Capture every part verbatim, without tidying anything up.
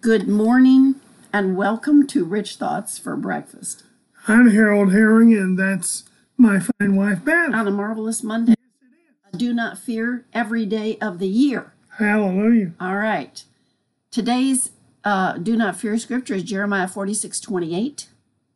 Good morning and welcome to Rich Thoughts for Breakfast. I'm Harold Herring, and that's my fine wife, Beth. On a marvelous Monday. Yes, it is. Do not fear every day of the year. Hallelujah. All right. Today's uh, do not fear scripture is Jeremiah forty-six twenty-eight.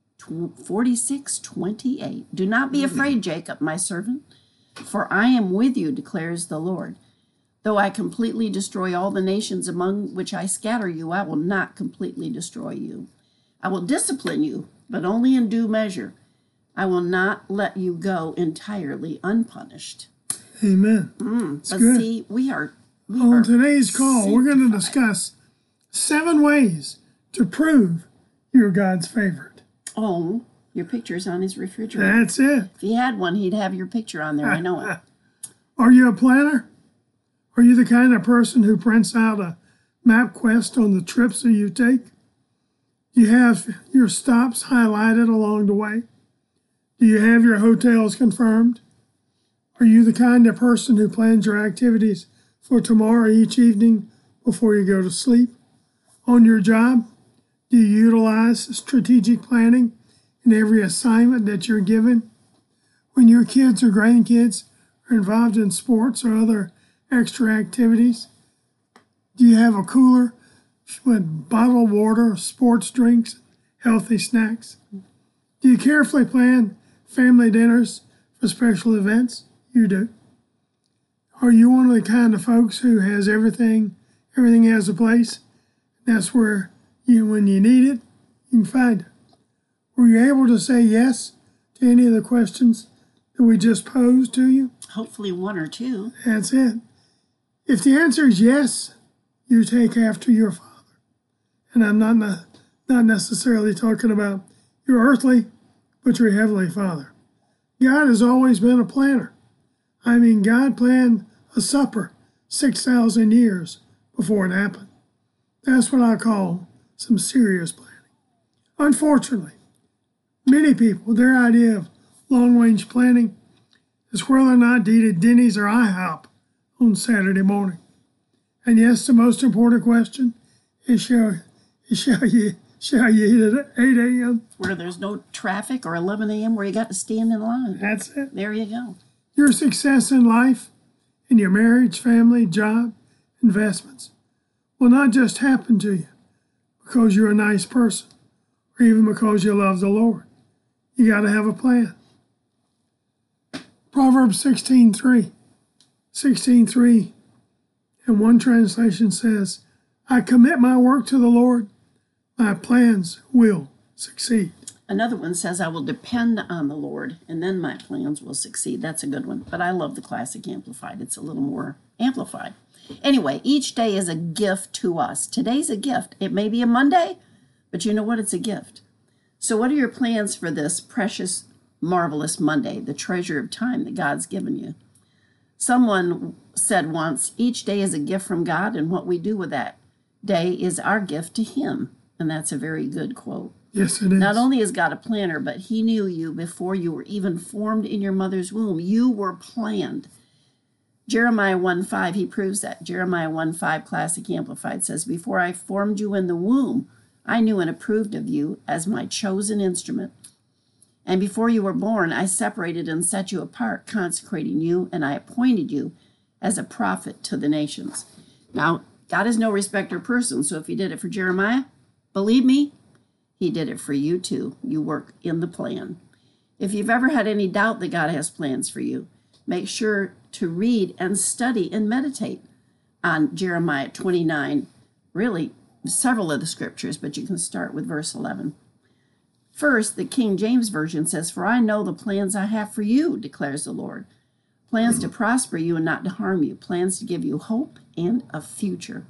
forty-six twenty-eight. Do not be afraid, Jacob, my servant, for I am with you, declares the Lord. Though I completely destroy all the nations among which I scatter you, I will not completely destroy you. I will discipline you, but only in due measure. I will not let you go entirely unpunished. Amen. Mm, That's but good. see, we are... We On are today's call, we're going to discuss seven ways to prove you're God's favorite. Oh, your picture's on his refrigerator. That's it. If he had one, he'd have your picture on there. I know it. Are you a planner? Are you the kind of person who prints out a MapQuest on the trips that you take? Do you have your stops highlighted along the way? Do you have your hotels confirmed? Are you the kind of person who plans your activities for tomorrow each evening before you go to sleep? On your job, do you utilize strategic planning in every assignment that you're given? When your kids or grandkids are involved in sports or other extra activities, do you have a cooler with bottled water, sports drinks, healthy snacks? Do you carefully plan family dinners for special events? You do. Are you one of the kind of folks who has everything, everything has a place? That's where you, when you need it, you can find it. Were you able to say yes to any of the questions that we just posed to you? Hopefully one or two. That's it. If the answer is yes, you take after your father. And I'm not, not necessarily talking about your earthly, but your heavenly Father. God has always been a planner. I mean, God planned a supper six thousand years before it happened. That's what I call some serious planning. Unfortunately, many people, their idea of long-range planning is whether or not to eat at Denny's or IHOP on Saturday morning. And yes, the most important question is shall, is shall, you, shall you eat at eight a.m.? Where there's no traffic, or eleven a.m. where you got to stand in line. That's it. There you go. Your success in life, in your marriage, family, job, investments, will not just happen to you because you're a nice person or even because you love the Lord. You got to have a plan. Proverbs sixteen three. sixteen three, and one translation says, I commit my work to the Lord, my plans will succeed. Another one says, I will depend on the Lord, and then my plans will succeed. That's a good one, but I love the Classic Amplified. It's a little more amplified. Anyway, each day is a gift to us. Today's a gift. It may be a Monday, but you know what? It's a gift. So what are your plans for this precious, marvelous Monday, the treasure of time that God's given you? Someone said once, each day is a gift from God, and what we do with that day is our gift to Him. And that's a very good quote. Yes, it is. Not only is God a planner, but He knew you before you were even formed in your mother's womb. You were planned. Jeremiah one five, he proves that. Jeremiah one five, Classic Amplified, says, before I formed you in the womb, I knew and approved of you as my chosen instrument. And before you were born, I separated and set you apart, consecrating you, and I appointed you as a prophet to the nations. Now, God is no respecter of persons, so if He did it for Jeremiah, believe me, He did it for you too. You work in the plan. If you've ever had any doubt that God has plans for you, make sure to read and study and meditate on Jeremiah twenty-nine, really several of the scriptures, but you can start with verse eleven. First, the King James Version says, for I know the plans I have for you, declares the Lord. Plans to prosper you and not to harm you. Plans to give you hope and a future.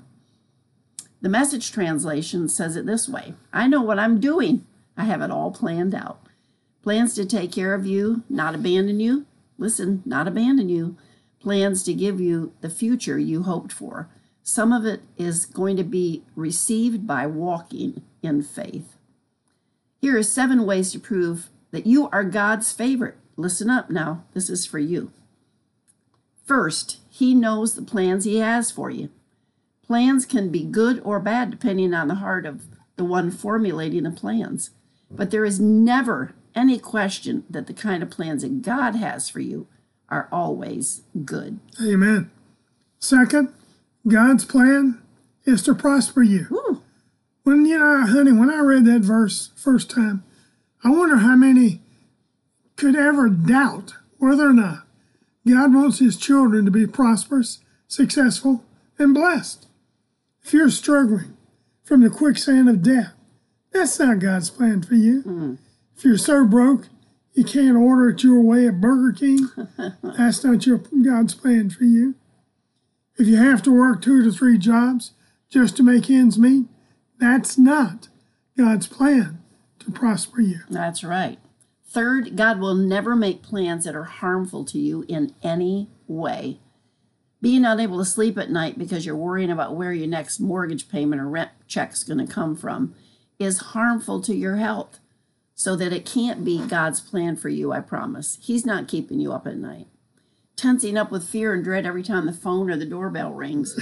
The Message translation says it this way. I know what I'm doing. I have it all planned out. Plans to take care of you, not abandon you. Listen, not abandon you. Plans to give you the future you hoped for. Some of it is going to be received by walking in faith. Here are seven ways to prove that you are God's favorite. Listen up now. This is for you. First, He knows the plans He has for you. Plans can be good or bad depending on the heart of the one formulating the plans. But there is never any question that the kind of plans that God has for you are always good. Amen. Second, God's plan is to prosper you. Woo. When, you know, honey, when I read that verse first time, I wonder how many could ever doubt whether or not God wants his children to be prosperous, successful, and blessed. If you're struggling from the quicksand of death, that's not God's plan for you. Mm. If you're so broke you can't order it your way at Burger King, that's not your God's plan for you. If you have to work two to three jobs just to make ends meet, that's not God's plan to prosper you. That's right. Third, God will never make plans that are harmful to you in any way. Being unable to sleep at night because you're worrying about where your next mortgage payment or rent check's going to come from is harmful to your health, so that it can't be God's plan for you, I promise. He's not keeping you up at night. Tensing up with fear and dread every time the phone or the doorbell rings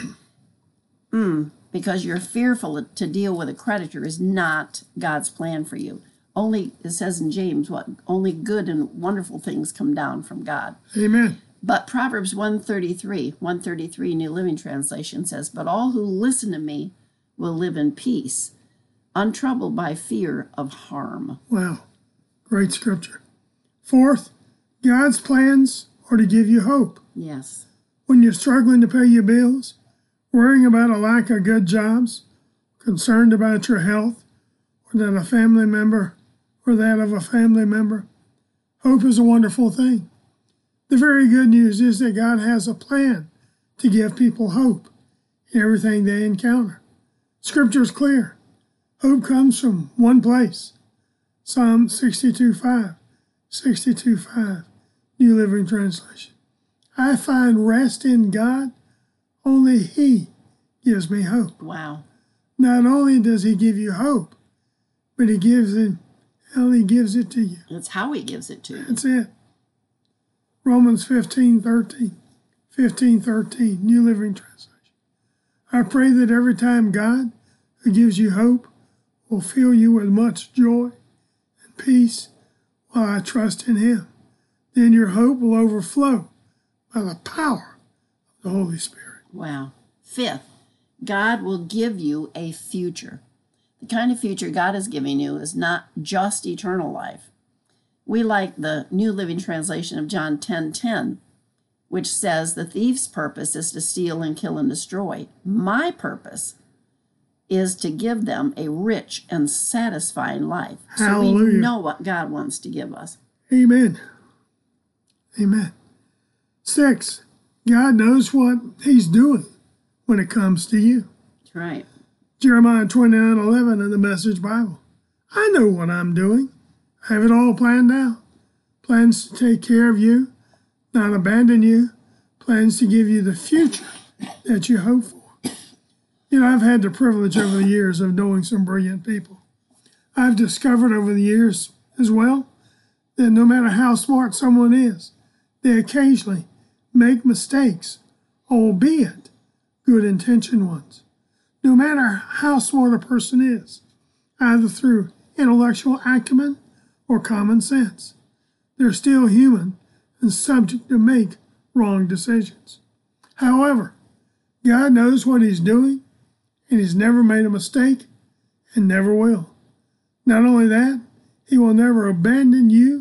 mm, because you're fearful to deal with a creditor is not God's plan for you. Only, it says in James, what? Only good and wonderful things come down from God. Amen. But Proverbs one thirty-three, one thirty-three New Living Translation says, but all who listen to me will live in peace, untroubled by fear of harm. Wow. Great scripture. Fourth, God's plans are to give you hope. Yes. When you're struggling to pay your bills, worrying about a lack of good jobs, concerned about your health, or that a family member or that of a family member, hope is a wonderful thing. The very good news is that God has a plan to give people hope in everything they encounter. Scripture is clear. Hope comes from one place. Psalm sixty-two five, sixty-two five, New Living Translation. I find rest in God. Only He gives me hope. Wow. Not only does He give you hope, but He gives it, hell, He gives it to you. That's how He gives it to you. That's it. Romans fifteen thirteen, fifteen thirteen, New Living Translation. I pray that every time God, who gives you hope, will fill you with much joy and peace while I trust in Him. Then your hope will overflow by the power of the Holy Spirit. Wow. Fifth, God will give you a future. The kind of future God is giving you is not just eternal life. We like the New Living Translation of John ten ten, which says the thief's purpose is to steal and kill and destroy. My purpose is to give them a rich and satisfying life. Hallelujah. So we know what God wants to give us. Amen. Amen. Six, God knows what He's doing when it comes to you. That's right. Jeremiah twenty-nine eleven in the Message Bible. I know what I'm doing. I have it all planned out. Plans to take care of you, not abandon you. Plans to give you the future that you hope for. You know, I've had the privilege over the years of knowing some brilliant people. I've discovered over the years as well that no matter how smart someone is, they occasionally make mistakes, albeit good-intentioned ones. No matter how smart a person is, either through intellectual acumen or common sense, they're still human and subject to make wrong decisions. However, God knows what He's doing, and He's never made a mistake and never will. Not only that, He will never abandon you.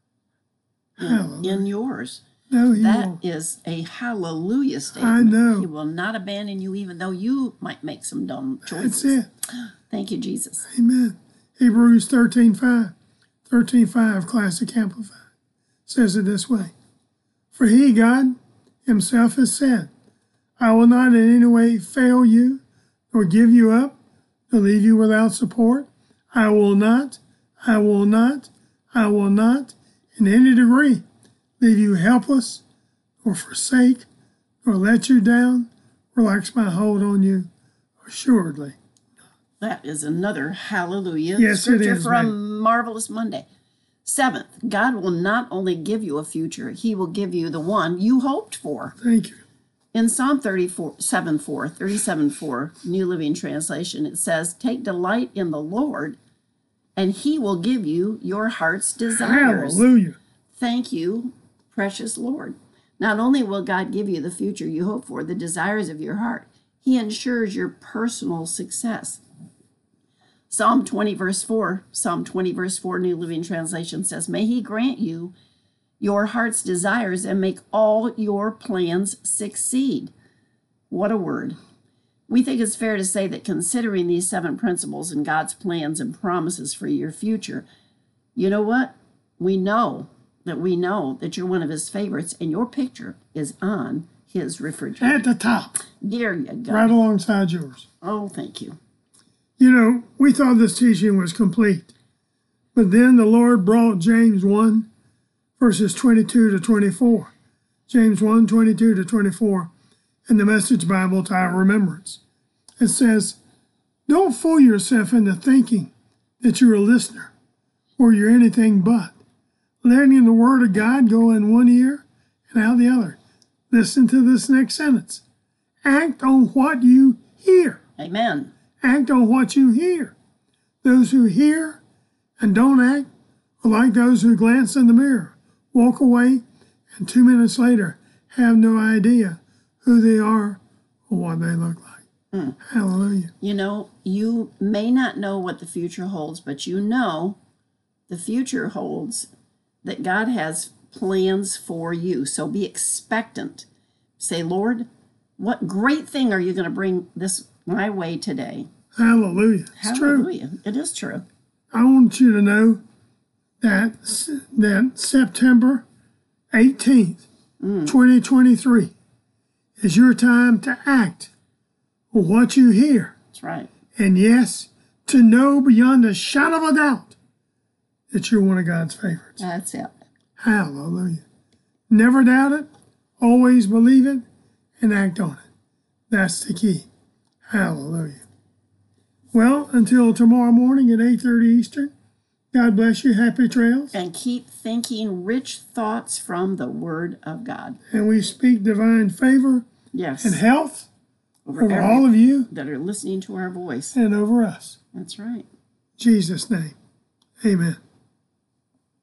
In, in yours. No, He That won't. is a hallelujah statement. I know. He will not abandon you even though you might make some dumb choices. That's it. Thank you, Jesus. Amen. Hebrews thirteen five, thirteen five, Classic Amplified, says it this way. For He, God Himself, has said, I will not in any way fail you, nor give you up, nor leave you without support. I will not, I will not, I will not, in any degree, leave you helpless, or forsake, or let you down, relax my hold on you, assuredly. That is another hallelujah Yes, it scripture is, for a ma'am. marvelous Monday. Seventh, God will not only give you a future, He will give you the one you hoped for. Thank you. In Psalm thirty-four, seven, four, thirty-seven, four, New Living Translation, it says, take delight in the Lord, and he will give you your heart's desires. Hallelujah. Thank you, precious Lord. Not only will God give you the future you hope for, the desires of your heart, he ensures your personal success. Psalm twenty, verse four, Psalm twenty, verse four, New Living Translation says, may he grant you your heart's desires and make all your plans succeed. What a word. We think it's fair to say that considering these seven principles and God's plans and promises for your future, you know what? We know that we know that you're one of his favorites and your picture is on his refrigerator. At the top. There you go. Right alongside yours. Oh, thank you. You know, we thought this teaching was complete, but then the Lord brought James one, verses twenty-two to twenty-four. James one, twenty-two to twenty-four, in the Message Bible to our remembrance. It says, don't fool yourself into thinking that you're a listener or you're anything but. Letting the Word of God go in one ear and out the other. Listen to this next sentence. Act on what you hear. Amen. Act on what you hear. Those who hear and don't act are like those who glance in the mirror, walk away, and two minutes later have no idea who they are or what they look like. Mm. Hallelujah. You know, you may not know what the future holds, but you know the future holds that God has plans for you. So be expectant. Say, Lord, what great thing are you going to bring this my way today? Hallelujah. It's Hallelujah. true. It is true. I want you to know that, that September eighteenth, mm. twenty twenty-three is your time to act on what you hear. That's right. And yes, to know beyond a shadow of a doubt that you're one of God's favorites. That's it. Hallelujah. Never doubt it. Always believe it and act on it. That's the key. Hallelujah. Well, until tomorrow morning at eight thirty Eastern, God bless you. Happy trails. And keep thinking rich thoughts from the Word of God. And we speak divine favor yes. and health over, over every, all of you that are listening to our voice. And over us. That's right. In Jesus' name, amen.